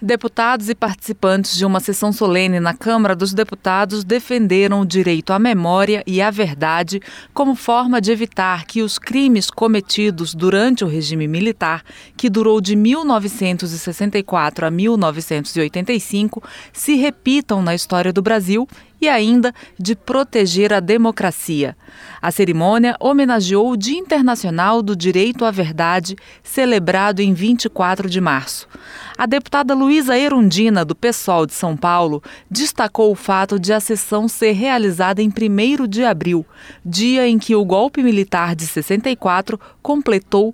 Deputados e participantes de uma sessão solene na Câmara dos Deputados defenderam o direito à memória e à verdade como forma de evitar que os crimes cometidos durante o regime militar, que durou de 1964 a 1985, se repitam na história do Brasil e ainda de proteger a democracia. A cerimônia homenageou o Dia Internacional do Direito à Verdade, celebrado em 24 de março. A deputada Luísa Erundina, do PSOL de São Paulo, destacou o fato de a sessão ser realizada em 1º de abril, dia em que o golpe militar de 64 completou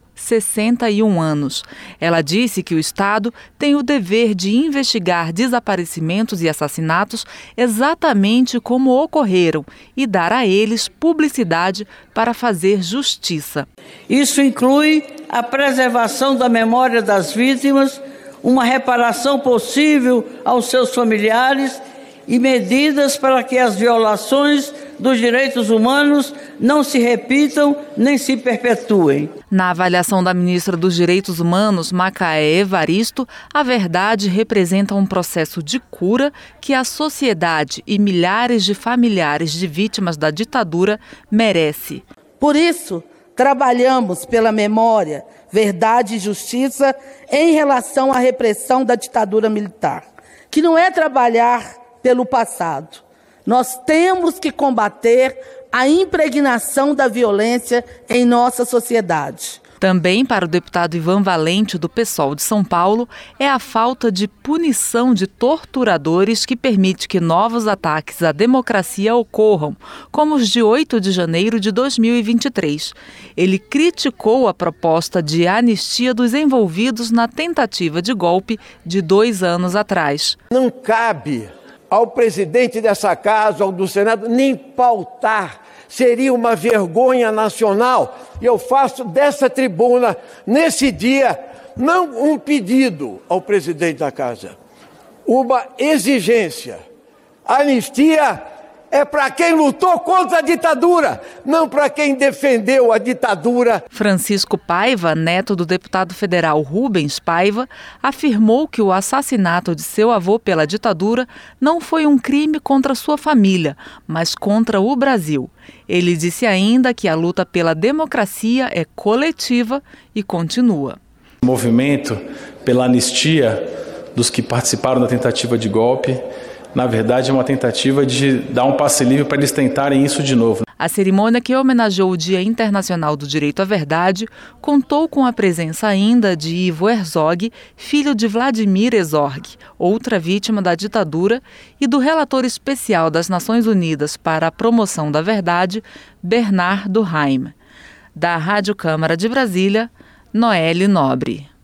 61 anos. Ela disse que o Estado tem o dever de investigar desaparecimentos e assassinatos exatamente como ocorreram e dar a eles publicidade para fazer justiça. Isso inclui a preservação da memória das vítimas, uma reparação possível aos seus familiares e medidas para que as violações dos direitos humanos não se repitam nem se perpetuem. Na avaliação da ministra dos Direitos Humanos, Macaé Evaristo, a verdade representa um processo de cura que a sociedade e milhares de familiares de vítimas da ditadura merece. Por isso, trabalhamos pela memória, verdade e justiça em relação à repressão da ditadura militar, que não é trabalhar pelo passado. Nós temos que combater a impregnação da violência em nossa sociedade. Também para o deputado Ivan Valente, do PSOL de São Paulo, é a falta de punição de torturadores que permite que novos ataques à democracia ocorram, como os de 8 de janeiro de 2023. Ele criticou a proposta de anistia dos envolvidos na tentativa de golpe de 2 anos atrás. Não cabe ao presidente dessa casa, ao do Senado, nem pautar. Seria uma vergonha nacional. E eu faço dessa tribuna, nesse dia, não um pedido ao presidente da casa, uma exigência. A anistia é para quem lutou contra a ditadura, não para quem defendeu a ditadura. Francisco Paiva, neto do deputado federal Rubens Paiva, afirmou que o assassinato de seu avô pela ditadura não foi um crime contra sua família, mas contra o Brasil. Ele disse ainda que a luta pela democracia é coletiva e continua. O movimento pela anistia dos que participaram da tentativa de golpe, na verdade, é uma tentativa de dar um passe livre para eles tentarem isso de novo. A cerimônia, que homenageou o Dia Internacional do Direito à Verdade, contou com a presença ainda de Ivo Herzog, filho de Vladimir Herzog, outra vítima da ditadura, e do relator especial das Nações Unidas para a Promoção da Verdade, Bernard Duhaime. Da Rádio Câmara de Brasília, Noelle Nobre.